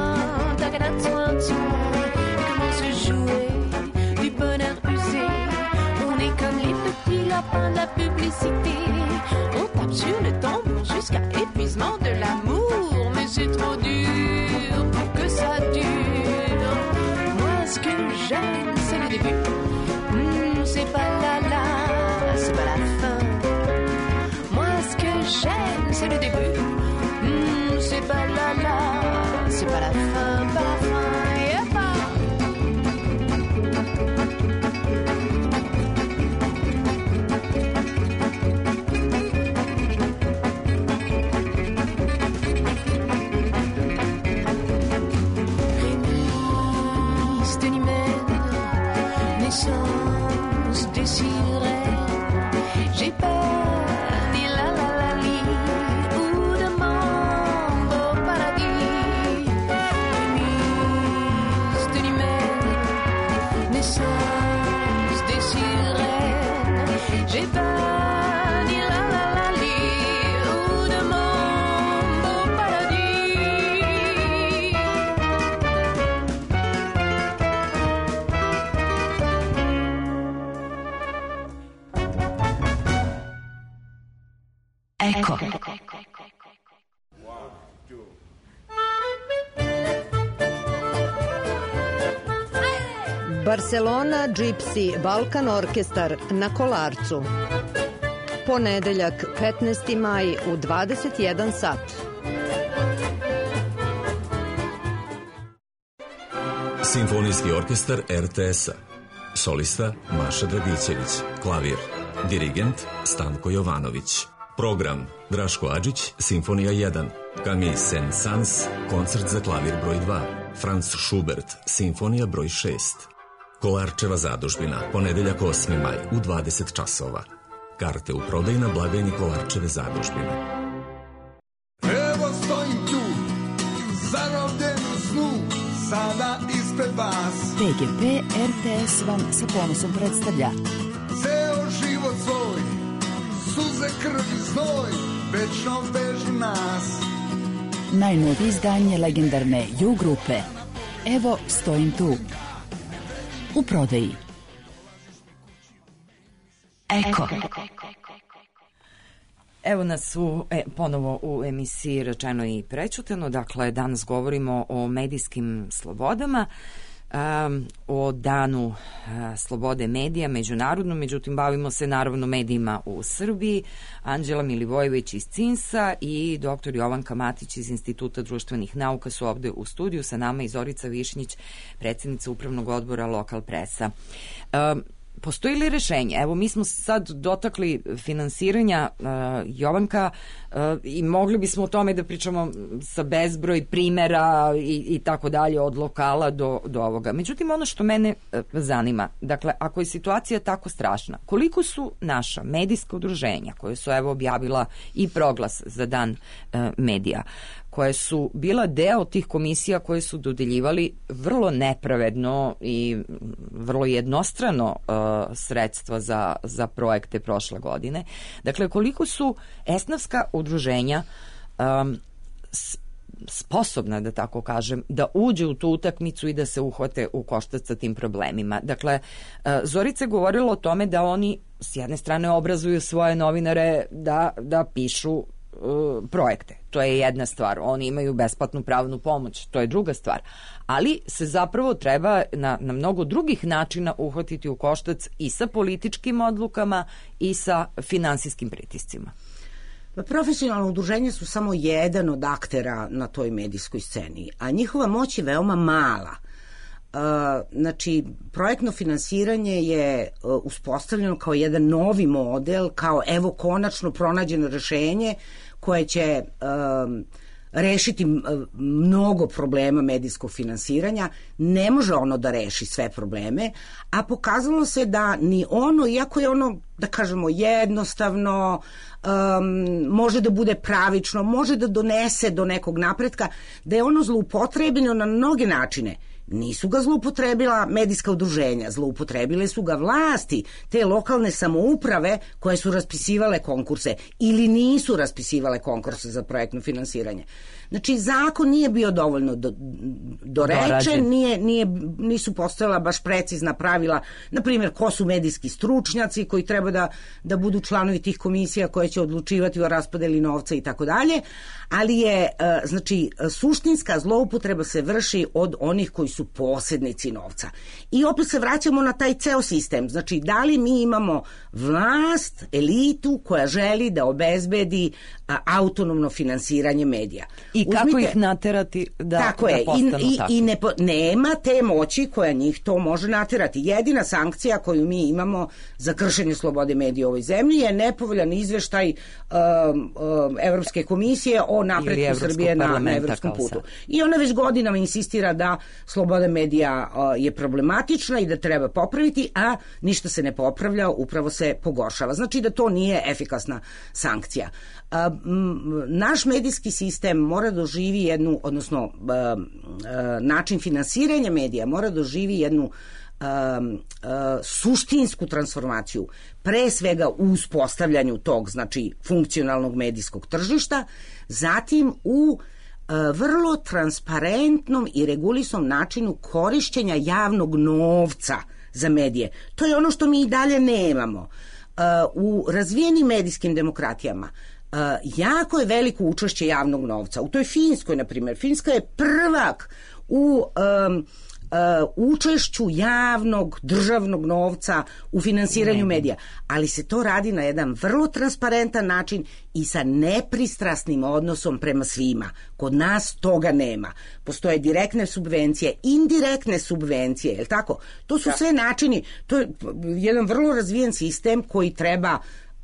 Comment se jouer du bonheur usé? On est comme les petits lapins de la publicité. On tape sur le tambour jusqu'à épuisement de l'amour. Mais c'est trop dur pour que ça dure. Moi, ce que j'aime, c'est le début. Mmh, c'est pas la la, c'est pas la fin. Moi, ce que j'aime, c'est le début. Mmh, c'est pas la la, c'est pas la fin, pas la fin. J'ai pas ni la la la li ou de mambo paradis. Eko. Barcelona Gypsy Balkan Orkestar na Kolarcu. Ponedeljak, petnaesti maj u dvadeset jedan sat. Simfonijski orkestar er te es-a. Solista Maša Dragićević. Klavir. Dirigent Stanko Jovanović. Program Draško Adžić, Simfonija jedan. Camille Saint-Saëns, koncert za klavir broj dva. Franz Schubert, Simfonija broj šest. Kolarčeva zadužbina, ponedeljak osmi maj u dvadeset časova. Karte u prodaju na blagajni Kolarčeve zadužbine. Evo stojim tu, zarobljen u snu, sada ispred vas. P G P er te es vam sa ponosom predstavlja Ceo život svoj, suze, krv i znoj, večno vežu nas. najnovije izdanje legendarne Ju grupe Evo stojim tu. U prodaji. Eko. Evo nas u, e, ponovo u emisiji Rečeno i prećutano. Dakle, danas govorimo o medijskim slobodama, um, o danu uh, slobode medija međunarodno, međutim bavimo se naravno medijima u Srbiji. Anđela Milivojević iz C I N S-a i doktor Jovanka Matić iz Instituta društvenih nauka su ovde u studiju sa nama i Zorica Višnjić, predsjednica Upravnog odbora Lokal presa. Um, Postoji li rešenje? Evo, mi smo sad dotakli finansiranja uh, Jovanka uh, i mogli bismo o tome da pričamo sa bezbroj primera i, i tako dalje, od lokala do, do ovoga. Međutim, ono što mene uh, zanima, dakle, ako je situacija tako strašna, koliko su naša medijska udruženja, koje su evo objavila i proglas za dan uh, medija, koje su bila deo tih komisija koje su dodeljivali vrlo nepravedno i vrlo jednostrano uh, sredstva za, za projekte prošle godine. Dakle, koliko su esnafska udruženja um, sposobna, da tako kažem, da uđe u tu utakmicu i da se uhvate u koštac sa tim problemima. Dakle, uh, Zorica je govorila o tome da oni s jedne strane obrazuju svoje novinare da, da pišu projekte. To je jedna stvar. Oni imaju besplatnu pravnu pomoć. To je druga stvar. Ali se zapravo treba na, na mnogo drugih načina uhvatiti u koštac i sa političkim odlukama i sa finansijskim pritiscima. Profesionalno udruženje su samo jedan od aktera na toj medijskoj sceni, a njihova moć je veoma mala. Uh, znači, projektno finansiranje je uh, uspostavljeno kao jedan novi model, kao evo konačno pronađeno rešenje koje će um, rešiti mnogo problema medijskog finansiranja. Ne može ono da reši sve probleme, a pokazalo se da ni ono, iako je ono, da kažemo, jednostavno, um, može da bude pravično, može da donese do nekog napretka, da je ono zloupotrebljeno na mnoge načine. Nisu ga zloupotrebila medijska udruženja, zloupotrebile su ga vlasti, te lokalne samouprave koje su raspisivale konkurse ili nisu raspisivale konkurse za projektno finansiranje. Znači, zakon nije bio dovoljno do, dorečen, nije, nije, nisu postojala baš precizna pravila, na primjer, ko su medijski stručnjaci koji treba da, da budu članovi tih komisija koje će odlučivati o raspodeli novca i tako dalje, ali je, znači, suštinska zloupotreba se vrši od onih koji su posrednici novca. I opet se vraćamo na taj ceo sistem. Znači, da li mi imamo vlast, elitu koja želi da obezbedi a, autonomno finansiranje medija. I kako Uzmite, ih naterati da, tako da je, postanu i, takvi? I ne, nema te moći koja njih to može naterati. Jedina sankcija koju mi imamo za kršenje slobode medija u ovoj zemlji je nepovoljan izveštaj um, um, Evropske komisije o napretku Srbije na, na evropskom putu. Sad. I ona već godinama insistira da sloboda medija uh, je problematična i da treba popraviti, a ništa se ne popravlja, upravo se pogoršava. Znači da to nije efikasna sankcija. Uh, m, naš medijski sistem mora doživi jednu, odnosno uh, uh, način finansiranja medija mora doživi jednu Um, uh, suštinsku transformaciju, pre svega u uspostavljanju tog, znači, funkcionalnog medijskog tržišta, zatim u uh, vrlo transparentnom i regulisnom načinu korišćenja javnog novca za medije. To je ono što mi i dalje nemamo. Uh, u razvijenim medijskim demokratijama Uh, jako je veliko učešće javnog novca. U toj Finskoj, na primjer, Finska je prvak u um, Uh, učešću javnog, državnog novca u finansiranju medija, ali se to radi na jedan vrlo transparentan način i sa nepristrasnim odnosom prema svima. Kod nas toga nema. Postoje direktne subvencije, indirektne subvencije, je li tako? To su sve načini, to je jedan vrlo razvijen sistem koji treba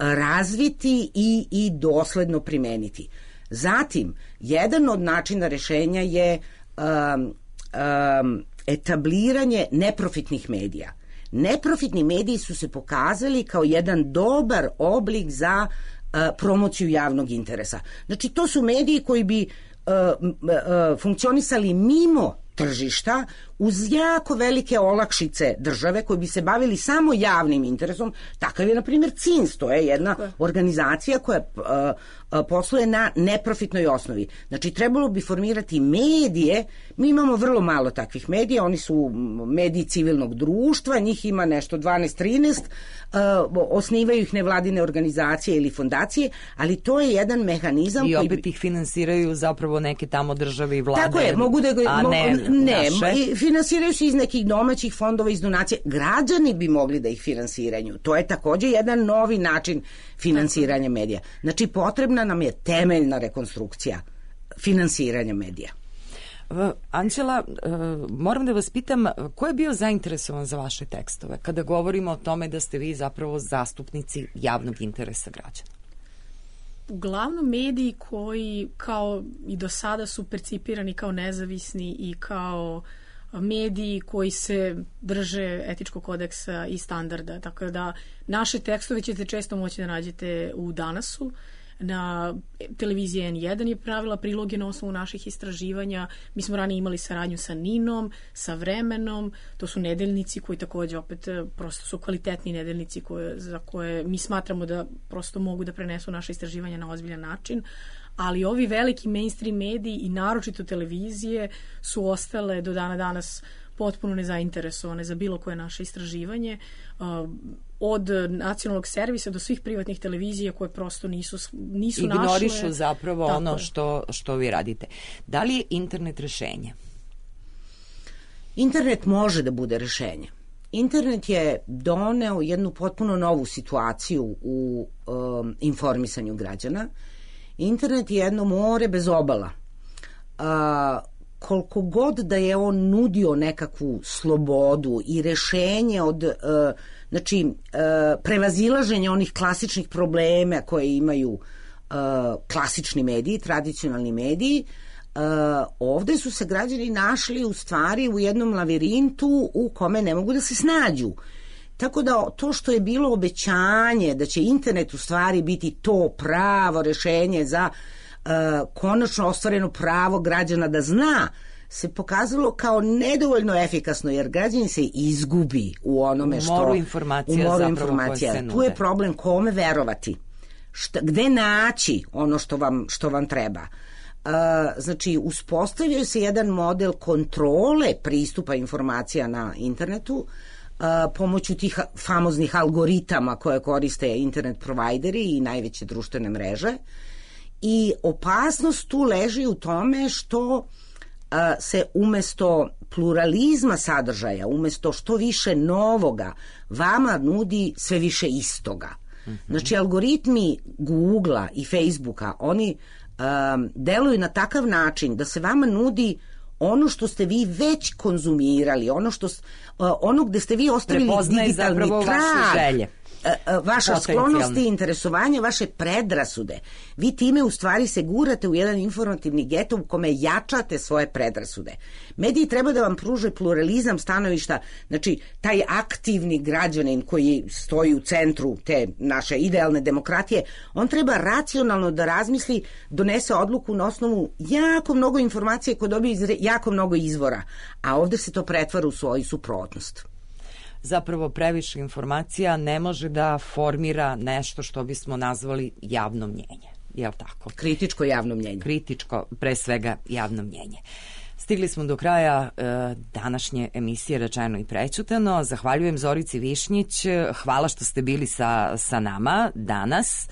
razviti i, i dosledno primeniti. Zatim, jedan od načina rešenja je um, um, etabliranje neprofitnih medija. Neprofitni mediji su se pokazali kao jedan dobar oblik za uh, promociju javnog interesa. Znači, to su mediji koji bi uh, uh, funkcionisali mimo tržišta uz jako velike olakšice države koji bi se bavili samo javnim interesom. Takav je, na primjer, C I N S, to je jedna organizacija koja uh, uh, posluje na neprofitnoj osnovi. Znači, trebalo bi formirati medije. Mi imamo vrlo malo takvih medija, oni su mediji civilnog društva, njih ima nešto dvanaest trinaest, uh, osnivaju ih nevladine organizacije ili fondacije, ali to je jedan mehanizam i koji... opet ih finansiraju zapravo neke tamo države i vlade. Tako je, mogu da... A mogu, ne, ne naše. Finansiraju se iz nekih domaćih fondova, iz donacije. Građani bi mogli da ih finansiraju. To je takođe jedan novi način finansiranja medija. Znači, potrebna nam je temeljna rekonstrukcija finansiranja medija. Anđela, moram da vas pitam, ko je bio zainteresovan za vaše tekstove kada govorimo o tome da ste vi zapravo zastupnici javnog interesa građana? Uglavnom mediji koji kao i do sada su percipirani kao nezavisni i kao mediji koji se drže etičkog kodeksa i standarda. Tako da naše tekstove ćete često moći da nađete u Danasu. Na televiziji N jedan je pravila priloge na osnovu naših istraživanja. Mi smo ranije imali saradnju sa Ninom, sa Vremenom. To su nedeljnici koji takođe opet prosto su kvalitetni nedeljnici koje, za koje mi smatramo da prosto mogu da prenesu naše istraživanja na ozbiljan način. Ali ovi veliki mainstream mediji i naročito televizije su ostale do dana danas potpuno nezainteresovane za bilo koje naše istraživanje. Od nacionalnog servisa do svih privatnih televizija koje prosto nisu, nisu ignorišu našle. Ignorišu zapravo Tako ono što, što vi radite. Da li je internet rešenje? Internet može da bude rešenje. Internet je doneo jednu potpuno novu situaciju u um, informisanju građana. Internet je jedno more bez obala. Uh, koliko god da je on nudio nekakvu slobodu i rešenje od uh, znači uh, prevazilaženja onih klasičnih problema koje imaju uh, klasični mediji, tradicionalni mediji, uh, ovde su se građani našli u stvari u jednom lavirintu u kome ne mogu da se snađu. Tako da to što je bilo obećanje da će internet u stvari biti to pravo rešenje za uh, konačno ostvareno pravo građana da zna, se pokazalo kao nedovoljno efikasno, jer građani se izgubi u onome što... U moru informacija, u moru zapravo informacija. koje se nude. Tu je problem kome verovati, šta, gde naći ono što vam, što vam treba. Uh, znači, uspostavio se jedan model kontrole pristupa informacija na internetu, Uh, pomoću tih famoznih algoritama koje koriste internet provajderi i najveće društvene mreže. I opasnost tu leži u tome što uh, se umesto pluralizma sadržaja, umesto što više novoga, vama nudi sve više istoga. Mm-hmm. Znači, algoritmi Googlea i Facebooka, oni um, deluju na takav način da se vama nudi ono što ste vi već konzumirali, ono što uh, ono gde ste vi ostavili digitalni trag, vaša sklonost i interesovanje, vaše predrasude. Vi time u stvari se gurate u jedan informativni geto u kome jačate svoje predrasude. Mediji treba da vam pruže pluralizam stanovišta, znači taj aktivni građanin koji stoji u centru te naše idealne demokratije, on treba racionalno da razmisli, donese odluku na osnovu jako mnogo informacije koje dobije iz jako mnogo izvora, a ovde se to pretvara u svoju suprotnost. Zapravo previše informacija ne može da formira nešto što bismo nazvali javno mnjenje. Je li tako? Kritičko javno mnjenje. Kritičko, pre svega, javno mnjenje. Stigli smo do kraja e, današnje emisije Rečeno i prećutano. Zahvaljujem Zorici Višnjić. Hvala što ste bili sa, sa nama danas.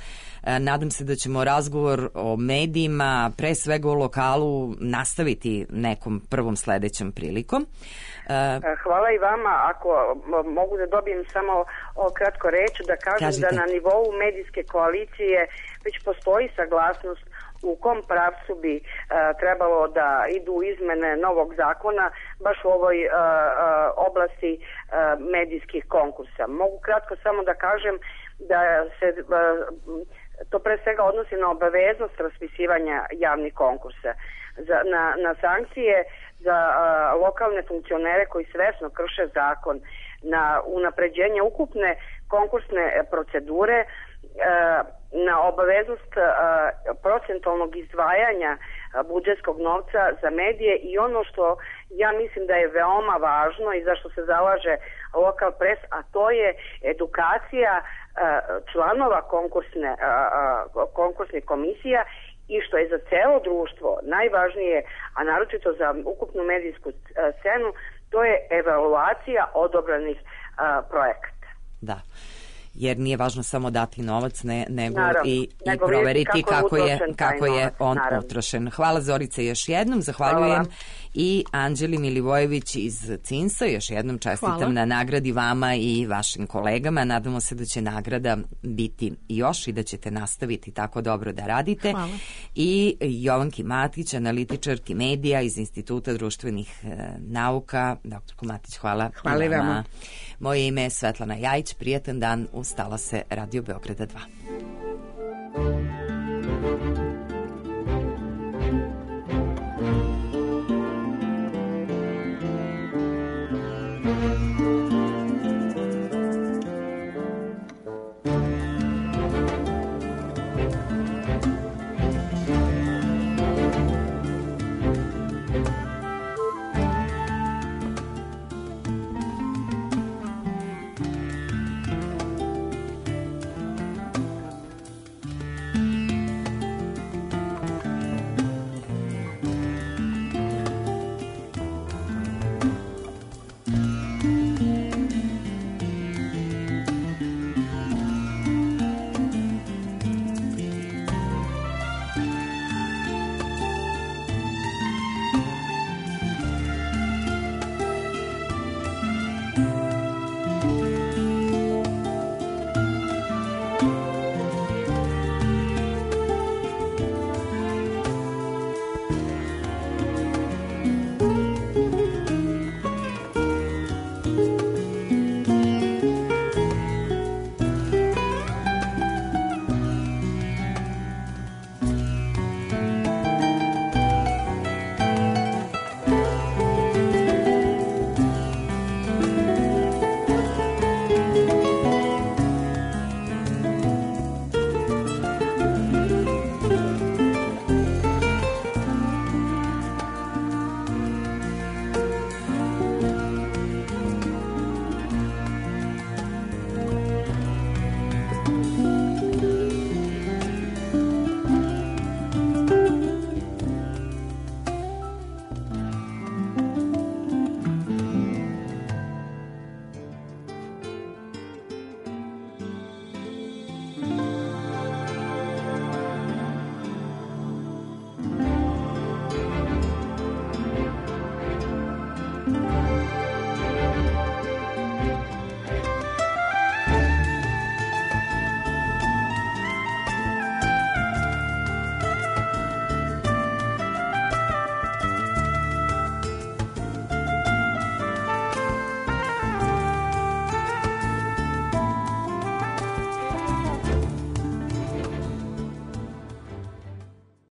Nadam se da ćemo razgovor o medijima, pre svega o lokalu, nastaviti nekom prvom sledećem prilikom. Hvala i vama. Ako mogu da dobijem samo kratko reč, da kažem Kažite. da na nivou medijske koalicije već postoji saglasnost u kom pravcu bi uh, trebalo da idu izmene novog zakona baš u ovoj uh, uh, oblasti uh, medijskih konkursa. Mogu kratko samo da kažem da se uh, to pre svega odnosi na obaveznost raspisivanja javnih konkursa, za, na, na sankcije za uh, lokalne funkcionere koji svesno krše zakon, na unapređenje ukupne konkursne procedure, na obaveznost procentualnog izdvajanja budžetskog novca za medije i ono što ja mislim da je veoma važno i zašto se zalaže Lokal pres, a to je edukacija članova konkursne, konkursnih komisija i što je za celo društvo najvažnije, a naročito za ukupnu medijsku scenu, to je evaluacija odobranih projekata. Da. Jer nije važno samo dati novac, ne, nego naravno, i, nego i proveriti kako, kako je, kako je on naravno. utrošen. Hvala Zorice još jednom, zahvaljujem Hvala. i Anđeli Milivojević iz Cinsa, još jednom čestitam Hvala. na nagradi vama i vašim kolegama. Nadamo se da će nagrada biti još i da ćete nastaviti tako dobro da radite. Hvala. I Jovanki Matić, analitičarki medija iz Instituta društvenih e, nauka. Doktorko Matić, hvala. Hvala i vama. Moje ime je Svetlana Jajić, prijatan dan u Stala se Radio Beograda dva.